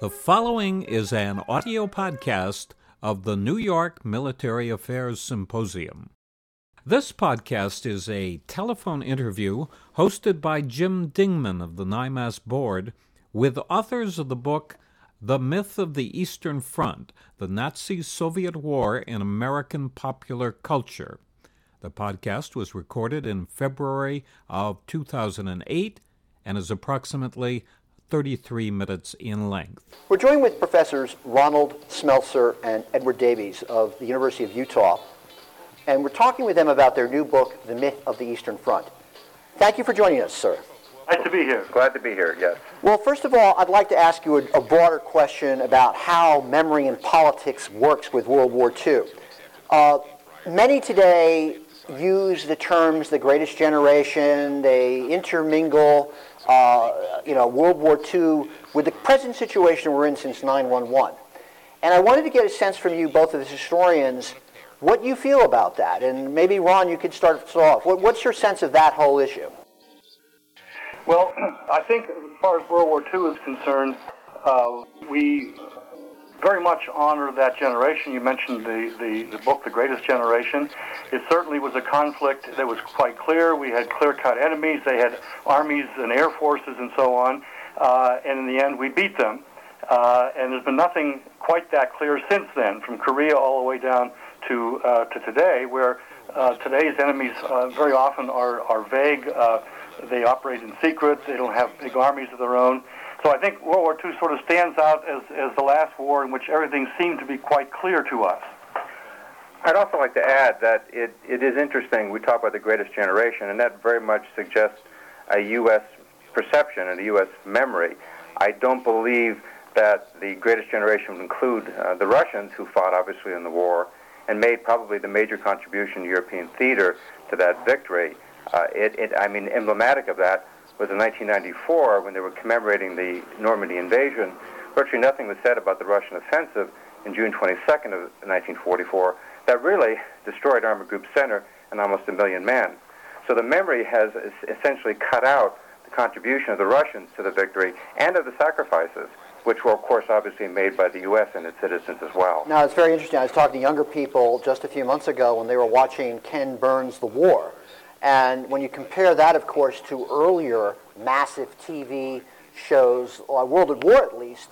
The following is an audio podcast of the New York Military Affairs Symposium. This podcast is a telephone interview hosted by Jim Dingman of the NIMAS board with authors of the book The Myth of the Eastern Front, the Nazi-Soviet War in American Popular Culture. The podcast was recorded in February of 2008 and is approximately 33 minutes in length. We're joined with Professors Ronald Smeltzer and Edward Davies of the University of Utah, and we're talking with them about their new book, The Myth of the Eastern Front. Thank you for joining us, sir. Nice to be here. Glad to be here, yes. Well, first of all, I'd like to ask you a broader question about how memory and politics works with World War II. Many today use the terms the greatest generation, they intermingle World War II with the present situation we're in since 9/11. And I wanted to get a sense from you, both of the historians, what you feel about that. And maybe, Ron, you could start us off. What's your sense of that whole issue? Well, I think as far as World War II is concerned, we very much honor that generation. You mentioned the book, The Greatest Generation. It certainly was a conflict that was quite clear. We had clear-cut enemies. They had armies and air forces and so on. And in the end, we beat them. And there's been nothing quite that clear since then, from Korea all the way down to today, where today's enemies very often are vague. They operate in secret. They don't have big armies of their own. So I think World War II sort of stands out as the last war in which everything seemed to be quite clear to us. I'd also like to add that it is interesting. We talk about the greatest generation, and that very much suggests a U.S. perception and a U.S. memory. I don't believe that the greatest generation would include the Russians, who fought obviously in the war and made probably the major contribution to European theater to that victory. Emblematic of that was in 1994, when they were commemorating the Normandy invasion. Virtually nothing was said about the Russian offensive in June 22nd of 1944 that really destroyed Armored Group Center and almost 1 million men. So the memory has essentially cut out the contribution of the Russians to the victory and of the sacrifices, which were, of course, obviously made by the U.S. and its citizens as well. Now, it's very interesting. I was talking to younger people just a few months ago when they were watching Ken Burns' The War. And when you compare that, of course, to earlier massive TV shows, World at War at least,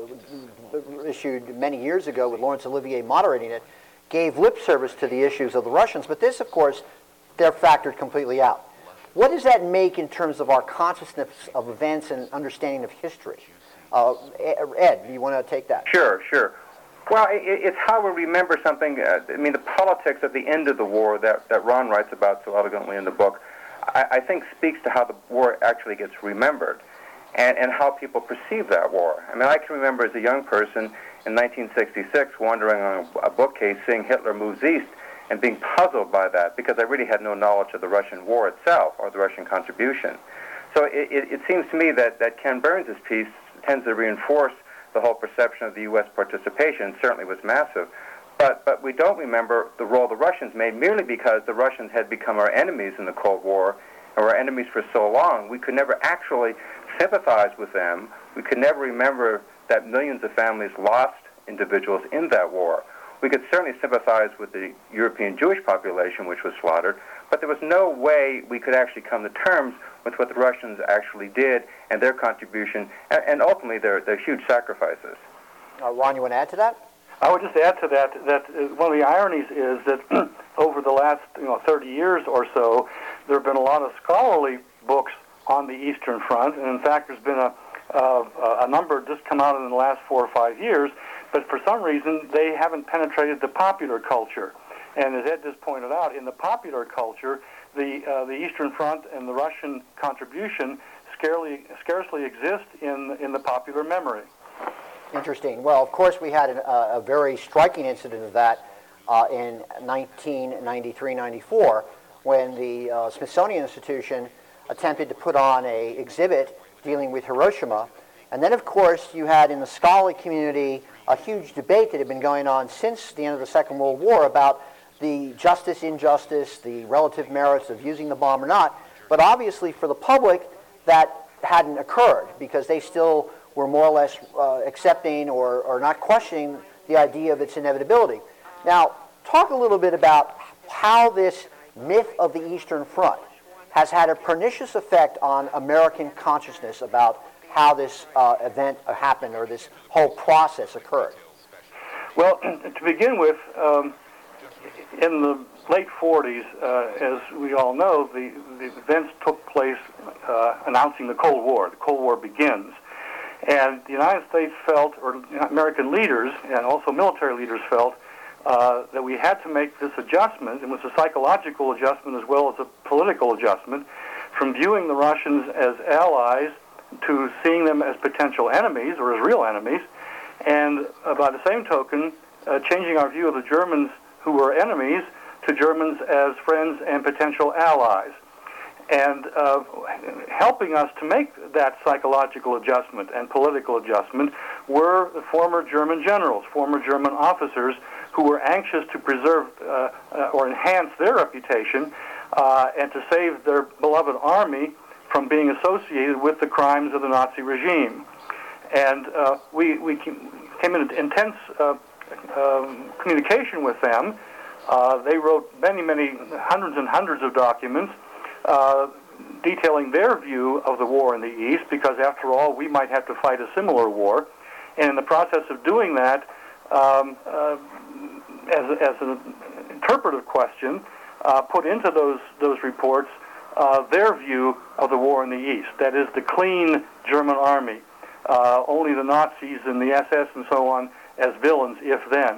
issued many years ago with Laurence Olivier moderating it, gave lip service to the issues of the Russians. But this, of course, they're factored completely out. What does that make in terms of our consciousness of events and understanding of history? Ed, do you want to take that? Sure. Well, it's how we remember something. The politics at the end of the war that Ron writes about so elegantly in the book, I think speaks to how the war actually gets remembered and how people perceive that war. I can remember as a young person in 1966 wandering on a bookcase, seeing Hitler moves east and being puzzled by that because I really had no knowledge of the Russian war itself or the Russian contribution. So it seems to me that Ken Burns' piece tends to reinforce the whole perception of the U.S. participation. Certainly was massive. But we don't remember the role the Russians made merely because the Russians had become our enemies in the Cold War and were enemies for so long. We could never actually sympathize with them. We could never remember that millions of families lost individuals in that war. We could certainly sympathize with the European Jewish population, which was slaughtered, but there was no way we could actually come to terms with what the Russians actually did and their contribution, and ultimately their huge sacrifices. Ron, you want to add to that? I would just add to that one of the ironies is that over the last 30 years or so, there have been a lot of scholarly books on the Eastern Front, and in fact there's been a number just come out in the last 4 or 5 years, but for some reason they haven't penetrated the popular culture. And as Ed just pointed out, in the popular culture, the Eastern Front and the Russian contribution scarcely exist in the popular memory. Interesting. Well, of course, we had a very striking incident of that in 1993-94 when the Smithsonian Institution attempted to put on an exhibit dealing with Hiroshima. And then, of course, you had in the scholarly community a huge debate that had been going on since the end of the Second World War about the justice, injustice, the relative merits of using the bomb or not. But obviously for the public, that hadn't occurred because they still were more or less accepting or not questioning the idea of its inevitability. Now, talk a little bit about how this myth of the Eastern Front has had a pernicious effect on American consciousness about how this event happened or this whole process occurred. Well, to begin with, in the late 40s, as we all know, the events took place announcing the Cold War. The Cold War begins. And the United States felt, or American leaders and also military leaders felt, that we had to make this adjustment, and it was a psychological adjustment as well as a political adjustment, from viewing the Russians as allies to seeing them as potential enemies or as real enemies, and by the same token, changing our view of the Germans who were enemies to Germans as friends and potential allies. And helping us to make that psychological adjustment and political adjustment were the former German generals, former German officers who were anxious to preserve or enhance their reputation and to save their beloved army from being associated with the crimes of the Nazi regime. And we came in intense communication with them. They wrote many, hundreds and hundreds of documents detailing their view of the war in the East, because after all, we might have to fight a similar war. And in the process of doing that, as an interpretive question, put into those reports their view of the war in the East. That is, the clean German army, only the Nazis and the SS and so on as villains, if then.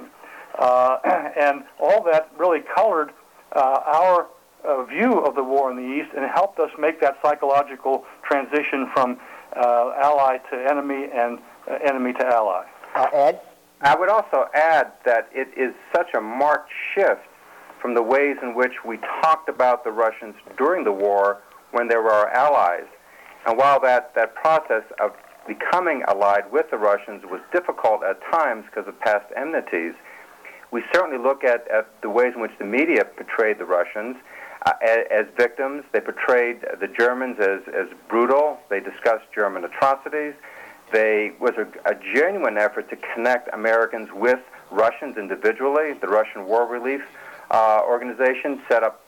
And all that really colored our view of the war in the East and helped us make that psychological transition from ally to enemy and enemy to ally. Ed? I would also add that it is such a marked shift from the ways in which we talked about the Russians during the war when they were our allies. And while that process of becoming allied with the Russians was difficult at times because of past enmities, we certainly look at the ways in which the media portrayed the Russians as victims. They portrayed the Germans as brutal. They discussed German atrocities. There was a genuine effort to connect Americans with Russians individually. The Russian War Relief Organization set up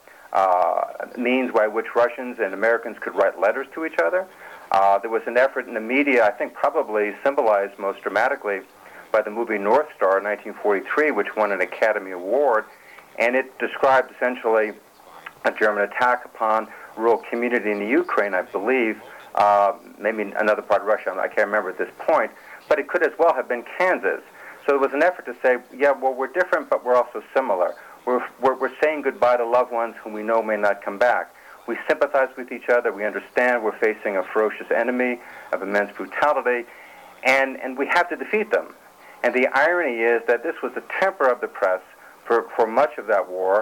means by which Russians and Americans could write letters to each other. There was an effort in the media, I think probably symbolized most dramatically by the movie North Star in 1943, which won an Academy Award, and it described essentially a German attack upon a rural community in the Ukraine, I believe, maybe another part of Russia, I can't remember at this point, but it could as well have been Kansas. So there was an effort to say, yeah, well, we're different, but we're also similar. We're saying goodbye to loved ones whom we know may not come back. We sympathize with each other. We understand we're facing a ferocious enemy of immense brutality, and we have to defeat them. And the irony is that this was the temper of the press for much of that war.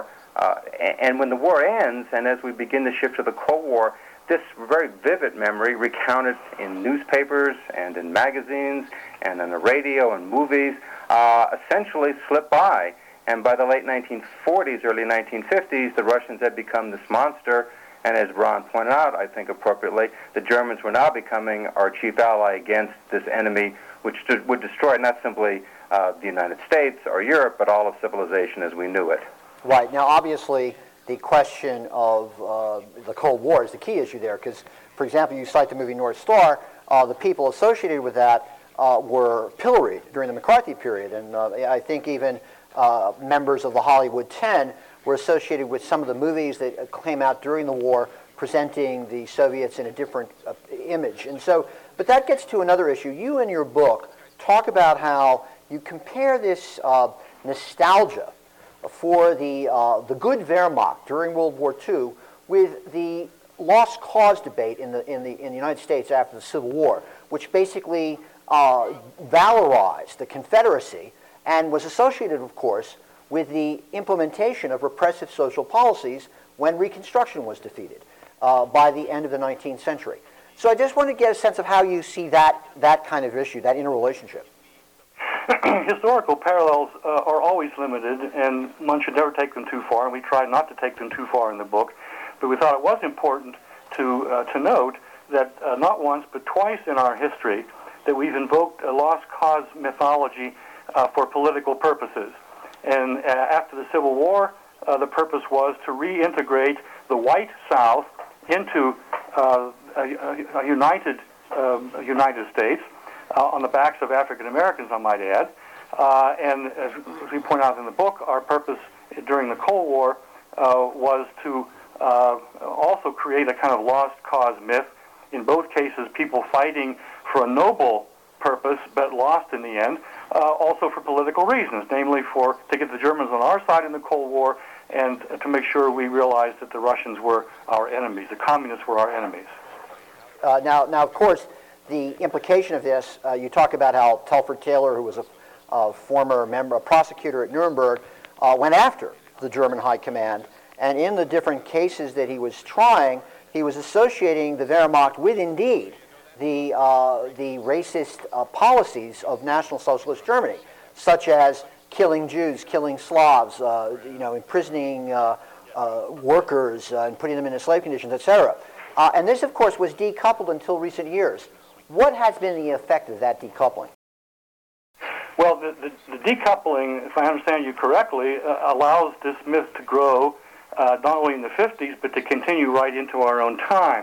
And when the war ends, and as we begin to shift to the Cold War, this very vivid memory recounted in newspapers and in magazines and on the radio and movies essentially slipped by. And by the late 1940s, early 1950s, the Russians had become this monster. And as Ron pointed out, I think appropriately, the Germans were now becoming our chief ally against this enemy, which would destroy not simply the United States or Europe, but all of civilization as we knew it. Right. Now, obviously, the question of the Cold War is the key issue there, because, for example, you cite the movie North Star. The people associated with that were pilloried during the McCarthy period, and I think even members of the Hollywood 10 were associated with some of the movies that came out during the war presenting the Soviets in a different image. And so, but that gets to another issue. You in your book talk about how you compare this nostalgia for the good Wehrmacht during World War II with the lost cause debate in the United States after the Civil War, which basically valorized the Confederacy and was associated, of course, with the implementation of repressive social policies when Reconstruction was defeated by the end of the 19th century. So I just want to get a sense of how you see that kind of issue, that interrelationship. Historical parallels are always limited, and one should never take them too far, and we try not to take them too far in the book. But we thought it was important to note that not once but twice in our history, that we've invoked a lost cause mythology for political purposes. And after the Civil War, the purpose was to reintegrate the white South into a united United States on the backs of African Americans, I might add. And as we point out in the book, our purpose during the Cold War was to also create a kind of lost cause myth. In both cases, people fighting for a noble purpose but lost in the end, also for political reasons, namely to get the Germans on our side in the Cold War and to make sure we realized that the Russians were our enemies, the communists were our enemies. Now, of course, the implication of this, you talk about how Telford Taylor, who was a former a prosecutor at Nuremberg, went after the German High Command, and in the different cases that he was trying, he was associating the Wehrmacht with, indeed, the racist policies of National Socialist Germany, such as killing Jews, killing Slavs, imprisoning workers and putting them into slave conditions, etc. And this, of course, was decoupled until recent years. What has been the effect of that decoupling? Well, the decoupling, if I understand you correctly, allows this myth to grow not only in the 50s, but to continue right into our own time.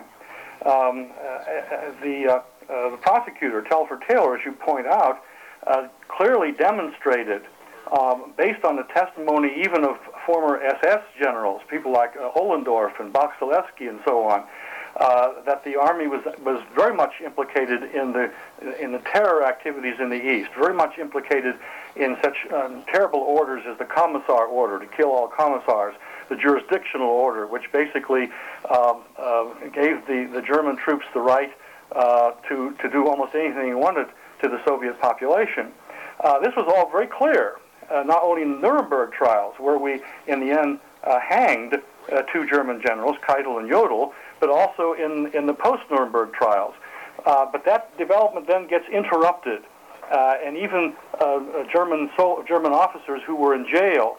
The prosecutor, Telford Taylor, as you point out, clearly demonstrated, based on the testimony even of former SS generals, people like Ohlendorf and Bach-Zelewski and so on, that the army was very much implicated in the terror activities in the East, very much implicated in such terrible orders as the Commissar Order, to kill all commissars, the jurisdictional order, which basically gave the German troops the right to do almost anything they wanted to the Soviet population. This was all very clear, not only in the Nuremberg trials, where we, in the end, hanged two German generals, Keitel and Jodl, but also in the post-Nuremberg trials. But that development then gets interrupted, and even German officers who were in jail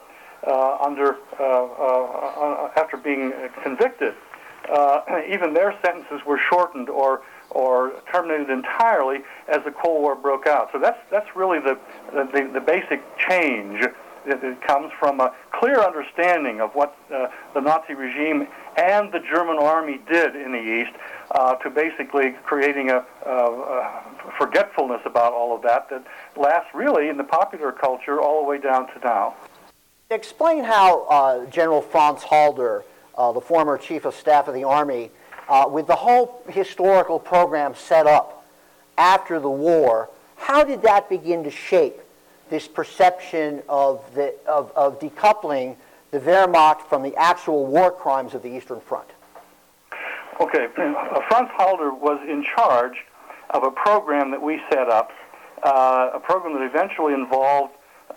after being convicted, even their sentences were shortened or terminated entirely as the Cold War broke out. So that's really the basic change. It comes from a clear understanding of what the Nazi regime and the German army did in the East, to basically creating a forgetfulness about all of that lasts really in the popular culture all the way down to now. Explain how General Franz Halder, the former Chief of Staff of the Army, with the whole historical program set up after the war, how did that begin to shape this perception of decoupling the Wehrmacht from the actual war crimes of the Eastern Front? Okay, Franz Halder was in charge of a program that we set up, a program that eventually involved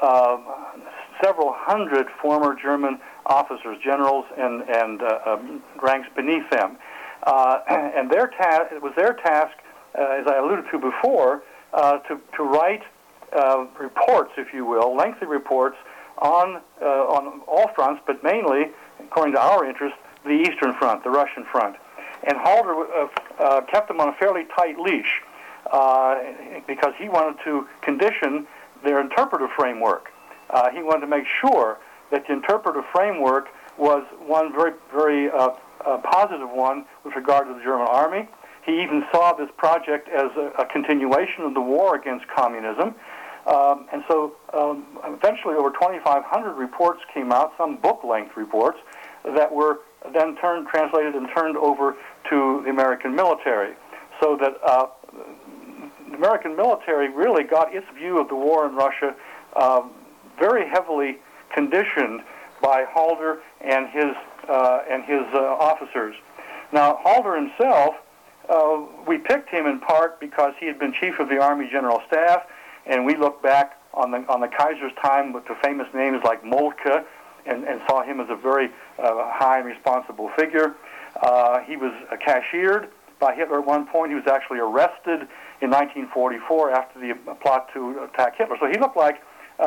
several hundred former German officers, generals, and ranks beneath them. And it was their task, as I alluded to before, to write reports, if you will, lengthy reports on all fronts, but mainly, according to our interest, the Eastern Front, the Russian Front. And Halder kept them on a fairly tight leash because he wanted to condition their interpretive framework. He wanted to make sure that the interpretive framework was one very, very positive one with regard to the German army. He even saw this project as a continuation of the war against communism. And so eventually over 2,500 reports came out, some book-length reports, that were then translated and turned over to the American military. So that the American military really got its view of the war in Russia very heavily conditioned by Halder and his officers. Now, Halder himself, we picked him in part because he had been chief of the Army General Staff, and we look back on the Kaiser's time with the famous names like Moltke, and saw him as a very high and responsible figure. He was cashiered by Hitler at one point. He was actually arrested in 1944 after the plot to attack Hitler. So he looked like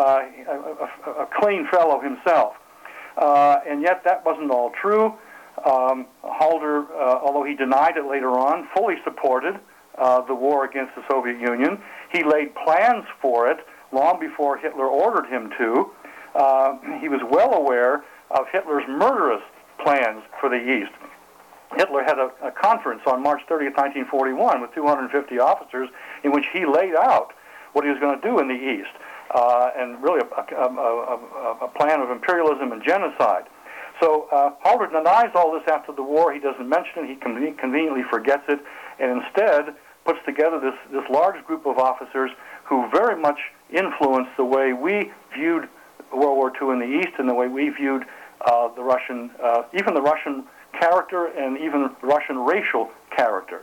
a clean fellow himself. And yet that wasn't all true. Halder, although he denied it later on, fully supported the war against the Soviet Union. He laid plans for it long before Hitler ordered him to. He was well aware of Hitler's murderous plans for the East. Hitler had a conference on March 30th, 1941 with 250 officers in which he laid out what he was going to do in the East, and really a plan of imperialism and genocide. So Halder denies all this after the war. He doesn't mention it. He conveniently forgets it, and instead puts together this large group of officers who very much influenced the way we viewed World War II in the East and the way we viewed the Russian, even the Russian character and even Russian racial character.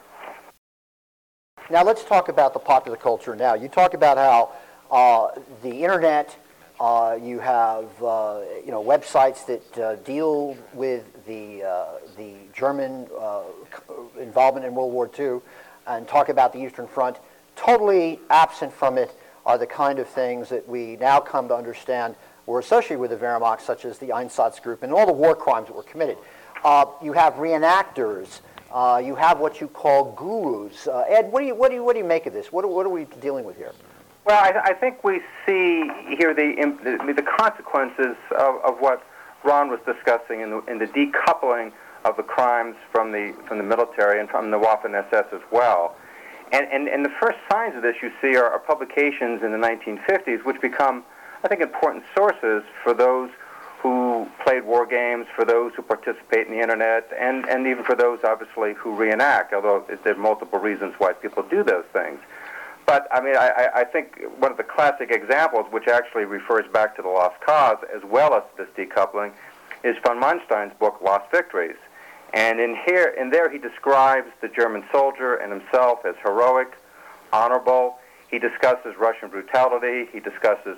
Now let's talk about the popular culture now. You talk about how the internet, you have websites that deal with the German involvement in World War II and talk about the Eastern Front. Totally absent from it are the kind of things that we now come to understand were associated with the Wehrmacht, such as the Einsatzgruppe and all the war crimes that were committed. You have reenactors. You have what you call gurus. Ed, what do you make of this? What are we dealing with here? Well, I think we see here the consequences of what Ron was discussing in the decoupling of the crimes from the military and from the Waffen-SS as well. And the first signs of this you see are publications in the 1950s, which become, I think, important sources for those who played war games, for those who participate in the internet, and even for those, obviously, who reenact, although there are multiple reasons why people do those things. But, I mean, I think one of the classic examples, which actually refers back to the Lost Cause, as well as this decoupling, is von Manstein's book, Lost Victories. And in there he describes the German soldier and himself as heroic, honorable. He discusses Russian brutality. He discusses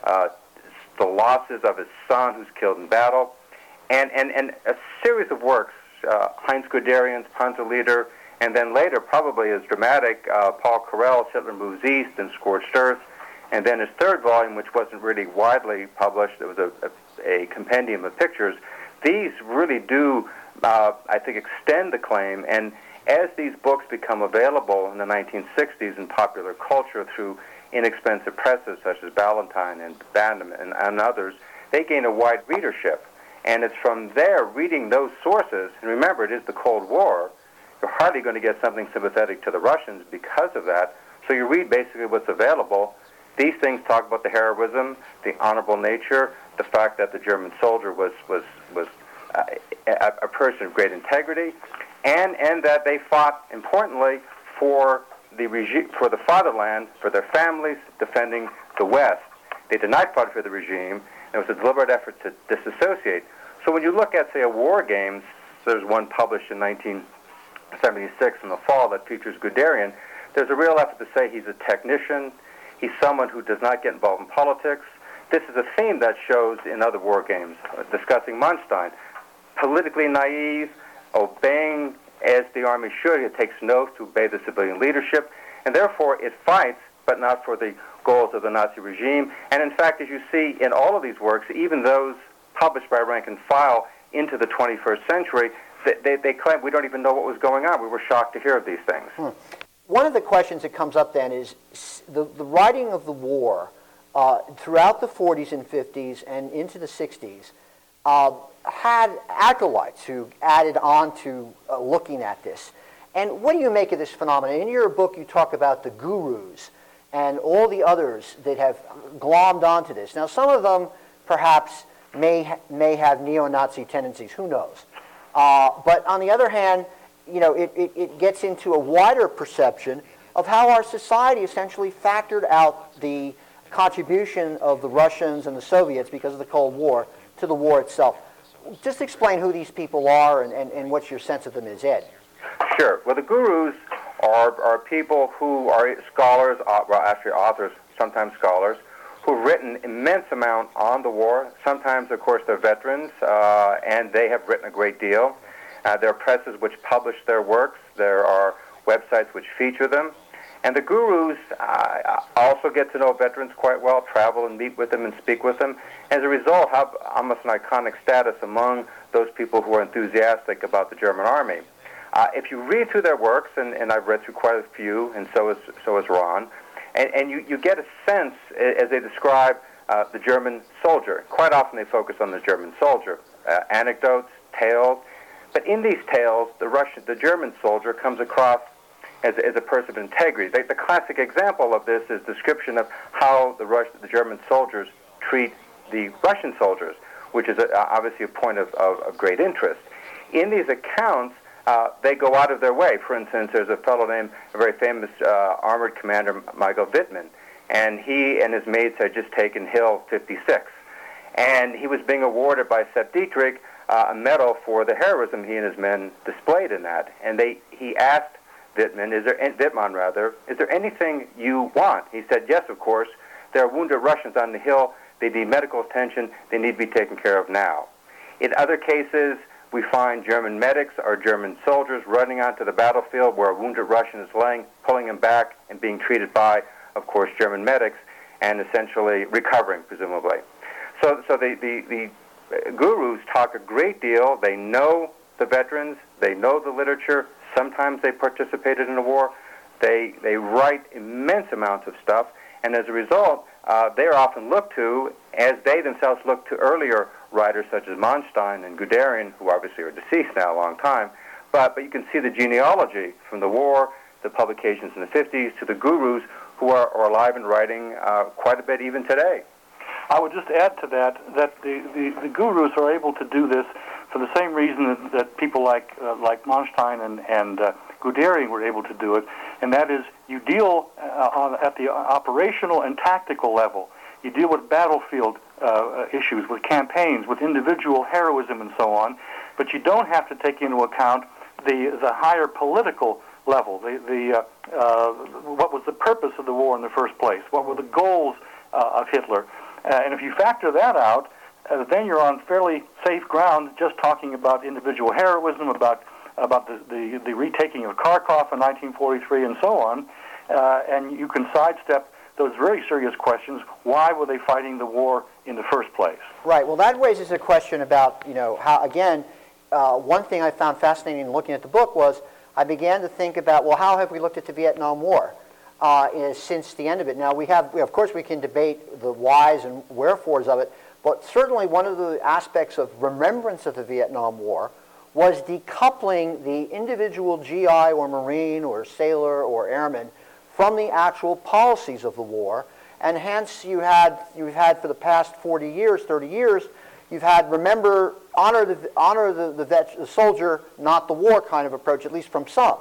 the losses of his son who's killed in battle. And a series of works, Heinz Guderian's Panzerleader, and then later, probably as dramatic, Paul Carell's Hitler Moves East and Scorched Earth, and then his third volume, which wasn't really widely published, it was a compendium of pictures. These really do, I think, extend the claim, and as these books become available in the 1960s in popular culture through inexpensive presses such as Ballantine and Bandham and others, they gain a wide readership. And it's from there, reading those sources, and remember, it is the Cold War, you're hardly going to get something sympathetic to the Russians because of that. So you read basically what's available. These things talk about the heroism, the honorable nature, the fact that the German soldier was a person of great integrity, and that they fought, importantly, for the regime, for the fatherland, for their families, defending the West. They did not fight for the regime. It was a deliberate effort to disassociate. So when you look at, say, a war games, there's one published in 1976 in the fall that features Guderian, there's a real effort to say he's a technician, he's someone who does not get involved in politics. This is a theme that shows in other war games, discussing Manstein. Politically naive, obeying as the army should. It takes an oath to obey the civilian leadership, and therefore it fights, but not for the goals of the Nazi regime. And in fact, as you see in all of these works, even those published by rank and file into the 21st century, they claim we don't even know what was going on. We were shocked to hear of these things. One of the questions that comes up then is the writing of the war throughout the 40s and 50s and into the 60s had acolytes who added on to looking at this. And what do you make of this phenomenon? In your book, you talk about the gurus and all the others that have glommed onto this. Now, some of them perhaps may have neo-Nazi tendencies. Who knows? But on the other hand, you know, it gets into a wider perception of how our society essentially factored out the contribution of the Russians and the Soviets because of the Cold War to the war itself. Just explain who these people are and what your sense of them is, Ed. Sure. Well, the gurus are people who are scholars, well, actually authors, sometimes scholars, who've written immense amount on the war. Sometimes, of course, they're veterans, and they have written a great deal. There are presses which publish their works. There are websites which feature them. And the gurus also get to know veterans quite well, travel and meet with them and speak with them. As a result, have almost an iconic status among those people who are enthusiastic about the German army. If you read through their works, and I've read through quite a few, and so is Ron, and you get a sense as they describe the German soldier. Quite often they focus on the German soldier, anecdotes, tales, but in these tales, the German soldier comes across as a person of integrity. The classic example of this is description of how the German soldiers treat the Russian soldiers, which is obviously a point of great interest. In these accounts, they go out of their way. For instance, there's a fellow named, a very famous armored commander, Michael Wittmann, and he and his mates had just taken Hill 56. And he was being awarded by Sepp Dietrich a medal for the heroism he and his men displayed in that. And he asked Wittmann, is there anything you want? He said, yes, of course. There are wounded Russians on the hill. They need medical attention. They need to be taken care of now. In other cases, we find German medics or German soldiers running onto the battlefield where a wounded Russian is laying, pulling him back and being treated by, of course, German medics, and essentially recovering, presumably. So the gurus talk a great deal. They know the veterans. They know the literature. Sometimes they participated in the war. They write immense amounts of stuff, and as a result, they're often looked to, as they themselves look to earlier writers such as Manstein and Guderian, who obviously are deceased now a long time, but you can see the genealogy from the war, the publications in the 50s, to the gurus who are alive and writing quite a bit even today. I would just add to that the gurus are able to do this for the same reason that people like Manstein and Guderian were able to do it, and that is you deal at the operational and tactical level. You deal with battlefield issues, with campaigns, with individual heroism and so on, but you don't have to take into account the higher political level, what was the purpose of the war in the first place, what were the goals of Hitler. And if you factor that out, then you're on fairly safe ground just talking about individual heroism, about the retaking of Kharkov in 1943 and so on, and you can sidestep those very serious questions. Why were they fighting the war in the first place? Right. Well, that raises a question about, how, again, one thing I found fascinating in looking at the book was I began to think about, well, how have we looked at the Vietnam War since the end of it? Now, of course, we can debate the whys and wherefores of it, but certainly one of the aspects of remembrance of the Vietnam War was decoupling the individual GI or Marine or sailor or airman from the actual policies of the war, and hence you've had for the past 40 years, 30 years, you've had honor the soldier, not the war kind of approach, at least from some.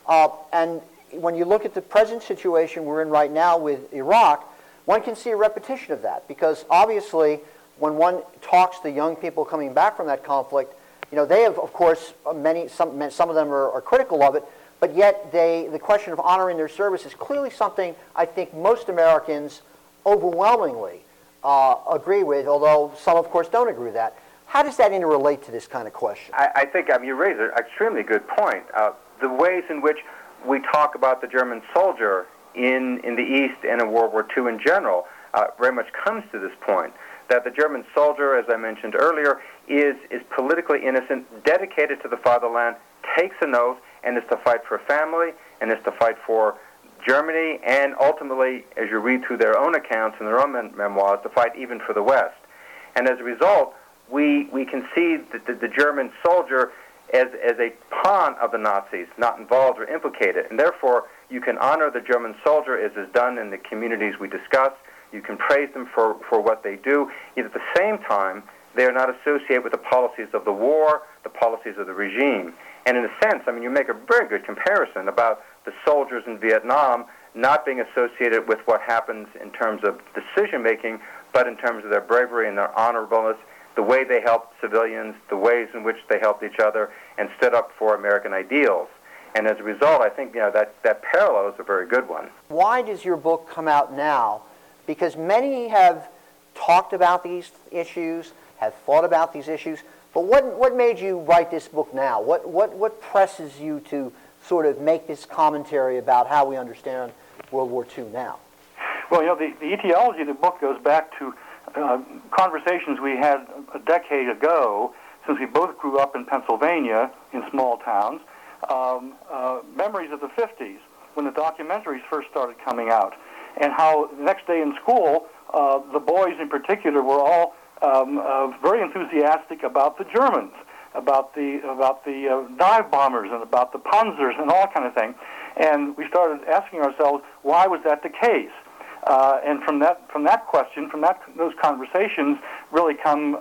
And when you look at the present situation we're in right now with Iraq, one can see a repetition of that, because obviously when one talks to young people coming back from that conflict, they have, of course, some of them are critical of it, but yet the question of honoring their service is clearly something I think most Americans overwhelmingly agree with, although some, of course, don't agree with that. How does that interrelate to this kind of question? I think you raise an extremely good point. The ways in which we talk about the German soldier in the East and in World War II in general very much comes to this point, that the German soldier, as I mentioned earlier, is politically innocent, dedicated to the fatherland, takes an oath, and is to fight for a family, and is to fight for Germany, and ultimately, as you read through their own accounts and their own memoirs, to fight even for the West. And as a result, we can see the German soldier as a pawn of the Nazis, not involved or implicated. And therefore, you can honor the German soldier as is done in the communities we discuss. You can praise them for what they do. Yet at the same time, they are not associated with the policies of the war, the policies of the regime. And in a sense, you make a very good comparison about the soldiers in Vietnam not being associated with what happens in terms of decision-making, but in terms of their bravery and their honorableness, the way they helped civilians, the ways in which they helped each other, and stood up for American ideals. And as a result, I think that parallel is a very good one. Why does your book come out now? Because many have talked about these issues, have thought about these issues, but what made you write this book now? What presses you to sort of make this commentary about how we understand World War II now? Well, the etiology of the book goes back to conversations we had a decade ago, since we both grew up in Pennsylvania in small towns. memories of the 50s when the documentaries first started coming out, and how the next day in school, the boys in particular were all very enthusiastic about the Germans, about the dive bombers, and about the Panzers and all kind of thing. And we started asking ourselves, why was that the case? And from that question, those conversations, really comes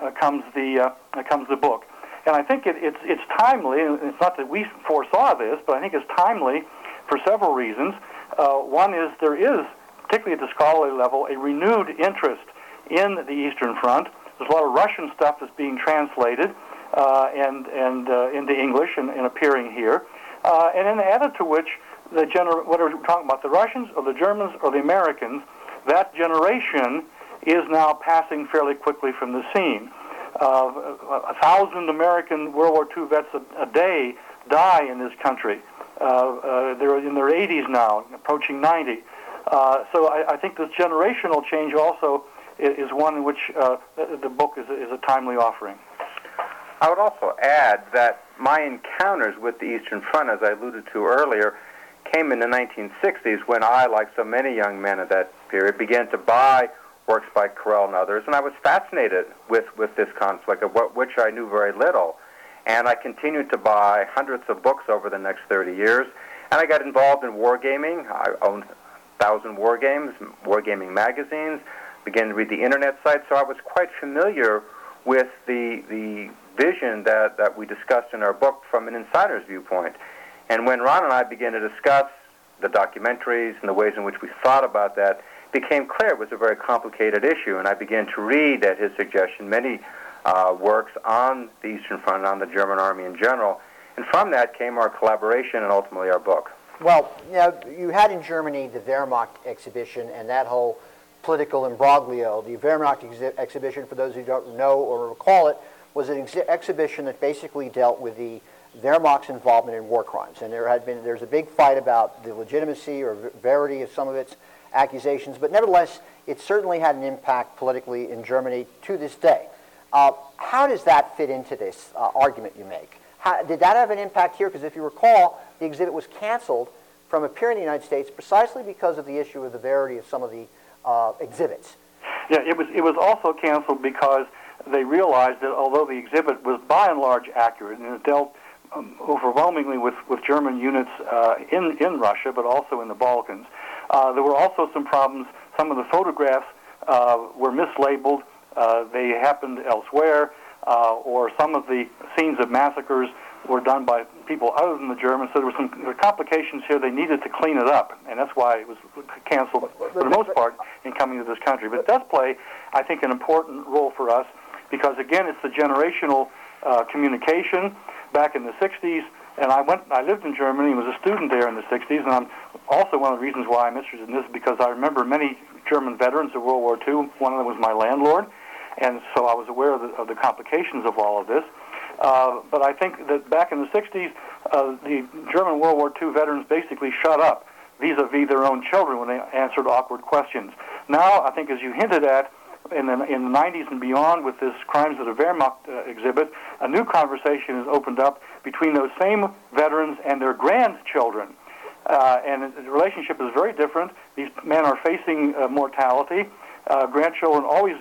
the book. And I think it's timely. And it's not that we foresaw this, but I think it's timely for several reasons. One is there is, particularly at the scholarly level, a renewed interest in the Eastern Front. There's a lot of Russian stuff that's being translated and into English and appearing here. And then added to which, whether we're talking about the Russians or the Germans or the Americans, that generation is now passing fairly quickly from the scene. 1,000 American World War II vets a day die in this country. They're in their 80s now, approaching 90. So I think this generational change also is one in which the book is a timely offering. I would also add that my encounters with the Eastern Front, as I alluded to earlier, came in the 1960s when I, like so many young men at that period, began to buy works by Carrel and others, and I was fascinated with this conflict, of which I knew very little. And I continued to buy hundreds of books over the next 30 years, and I got involved in wargaming. I owned 1,000 war games, wargaming magazines, began to read the internet sites, so I was quite familiar with the vision that we discussed in our book from an insider's viewpoint. And when Ron and I began to discuss the documentaries and the ways in which we thought about that, it became clear it was a very complicated issue, and I began to read, at his suggestion, many works on the Eastern Front and on the German Army in general. And from that came our collaboration and ultimately our book. Well, you had in Germany the Wehrmacht exhibition and that whole political imbroglio. The Wehrmacht exhibition, for those who don't know or recall it, was an exhibition that basically dealt with the Wehrmacht's involvement in war crimes. And there's a big fight about the legitimacy or verity of some of its accusations, but nevertheless, it certainly had an impact politically in Germany to this day. How does that fit into this argument you make? Did that have an impact here? Because if you recall, the exhibit was canceled from appearing in the United States precisely because of the issue of the verity of some of the exhibits. Yeah, it was also canceled because they realized that although the exhibit was by and large accurate and it dealt overwhelmingly with German units in Russia, but also in the Balkans, there were also some problems. Some of the photographs were mislabeled. They happened elsewhere, or some of the scenes of massacres were done by people other than the Germans. So there were complications here. They needed to clean it up, and that's why it was canceled for the most part in coming to this country. But it does play, I think, an important role for us because, again, it's the generational communication back in the 60s. And I lived in Germany and was a student there in the 60s, and I'm also one of the reasons why I'm interested in this because I remember many German veterans of World War II. One of them was my landlord, and so I was aware of the complications of all of this. But I think that back in the 60s, the German World War II veterans basically shut up vis-a-vis their own children when they answered awkward questions. Now, I think as you hinted at, in the 90s and beyond with this Crimes of the Wehrmacht exhibit, a new conversation has opened up between those same veterans and their grandchildren. And the relationship is very different. These men are facing mortality. Grandchildren always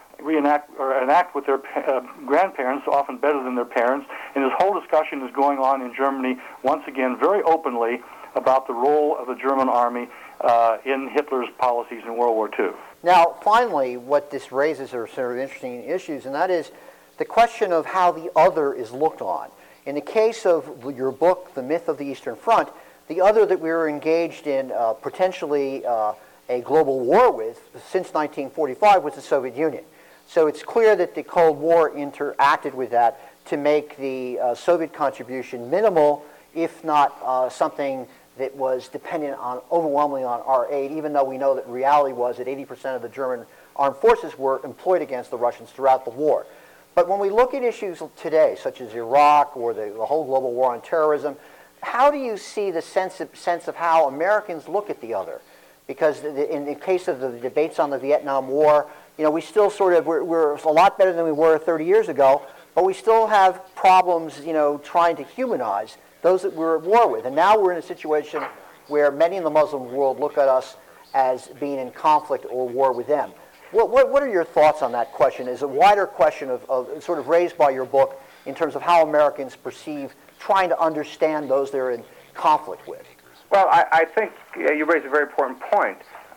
enact with their grandparents, often better than their parents. And this whole discussion is going on in Germany, once again, very openly about the role of the German army in Hitler's policies in World War II. Now, finally, what this raises are sort of interesting issues, and that is the question of how the other is looked on. In the case of your book, The Myth of the Eastern Front, the other that we were engaged in potentially a global war with since 1945 was the Soviet Union. So it's clear that the Cold War interacted with that to make the Soviet contribution minimal, if not something that was dependent overwhelmingly on our aid, even though we know that reality was that 80% of the German armed forces were employed against the Russians throughout the war. But when we look at issues today, such as Iraq or the whole global war on terrorism, how do you see the sense of how Americans look at the other? Because in the case of the debates on the Vietnam War, we still we're a lot better than we were 30 years ago, but we still have problems, trying to humanize those that we're at war with. And now we're in a situation where many in the Muslim world look at us as being in conflict or war with them. What are your thoughts on that question? Is a wider question of sort of raised by your book in terms of how Americans perceive trying to understand those they're in conflict with? Well, I think you raise a very important point.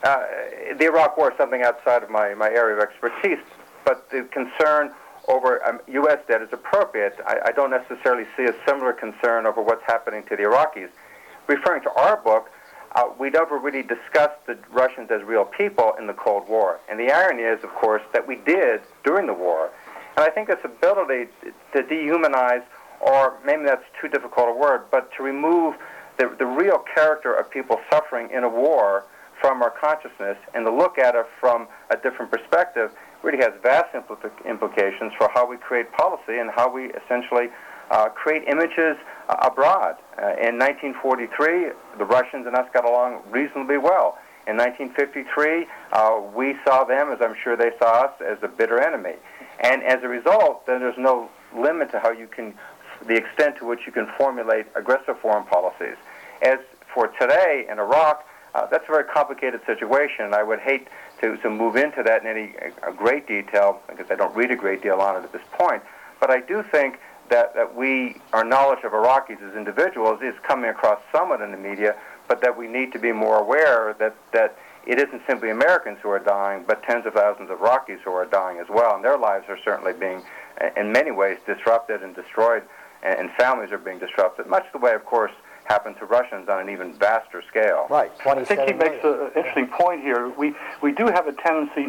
The Iraq War is something outside of my area of expertise, but the concern over U.S. debt is appropriate. I don't necessarily see a similar concern over what's happening to the Iraqis. Referring to our book, we never really discussed the Russians as real people in the Cold War. And the irony is, of course, that we did during the war. And I think this ability to dehumanize, or maybe that's too difficult a word, but to remove the real character of people suffering in a war from our consciousness and to look at it from a different perspective really has vast implications for how we create policy and how we essentially create images abroad. In 1943, the Russians and us got along reasonably well. In 1953, we saw them, as I'm sure they saw us, as a bitter enemy. And as a result, then there's no limit to how you can, the extent to which you can formulate aggressive foreign policies. As for today in Iraq, that's a very complicated situation. I would hate to move into that in any great detail, because I don't read a great deal on it at this point. But I do think that our knowledge of Iraqis as individuals is coming across somewhat in the media, but that we need to be more aware that it isn't simply Americans who are dying, but tens of thousands of Iraqis who are dying as well, and their lives are certainly being, in many ways, disrupted and destroyed, and families are being disrupted, much the way, of course, happened to Russians on an even vaster scale. Right, I think he makes an interesting point here. We do have a tendency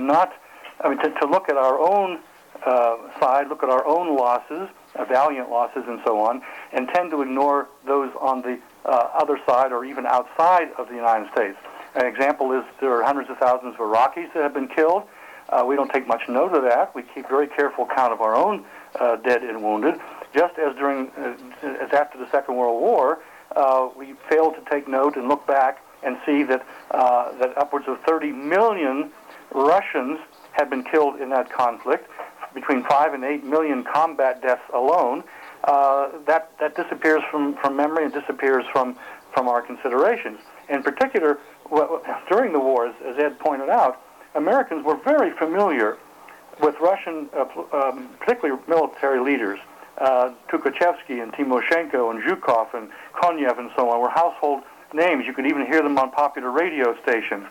to look at our own side, look at our own losses, valiant losses and so on, and tend to ignore those on the other side or even outside of the United States. An example is there are hundreds of thousands of Iraqis that have been killed. We don't take much note of that. We keep very careful count of our own dead and wounded. Just as as after the Second World War, we failed to take note and look back and see that upwards of 30 million Russians had been killed in that conflict, between 5 and 8 million combat deaths alone. That disappears from memory and disappears from our considerations. In particular, during the war, as Ed pointed out, Americans were very familiar with Russian, particularly military leaders. Tukhachevsky and Timoshenko and Zhukov and Konyev and so on were household names. You could even hear them on popular radio stations.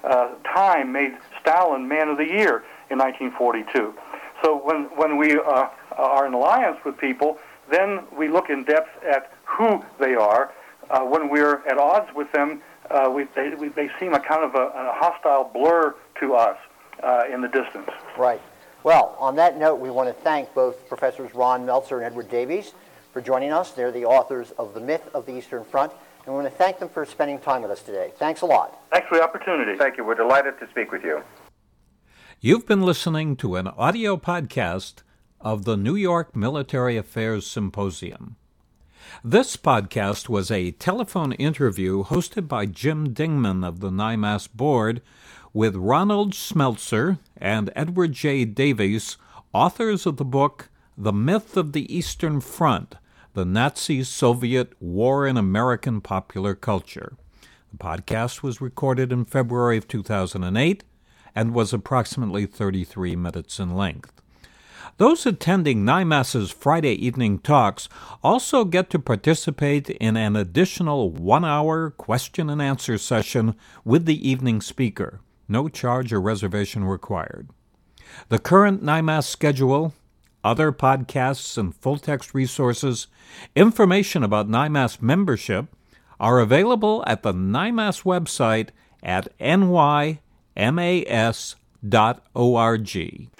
Time made Stalin Man of the Year in 1942. So when we are in alliance with people, then we look in depth at who they are. When we're at odds with them, they seem a kind of a hostile blur to us in the distance. Right. Well, on that note, we want to thank both Professors Ron Meltzer and Edward Davies for joining us. They're the authors of The Myth of the Eastern Front, and we want to thank them for spending time with us today. Thanks a lot. Thanks for the opportunity. Thank you. We're delighted to speak with you. You've been listening to an audio podcast of the New York Military Affairs Symposium. This podcast was a telephone interview hosted by Jim Dingman of the NIMAS board with Ronald Smeltzer and Edward J. Davies, authors of the book The Myth of the Eastern Front, The Nazi-Soviet War in American Popular Culture. The podcast was recorded in February of 2008 and was approximately 33 minutes in length. Those attending NIMAS's Friday evening talks also get to participate in an additional 1-hour question and answer session with the evening speaker. No charge or reservation required. The current NIMAS schedule, other podcasts and full-text resources, information about NIMAS membership are available at the NIMAS website at nymas.org.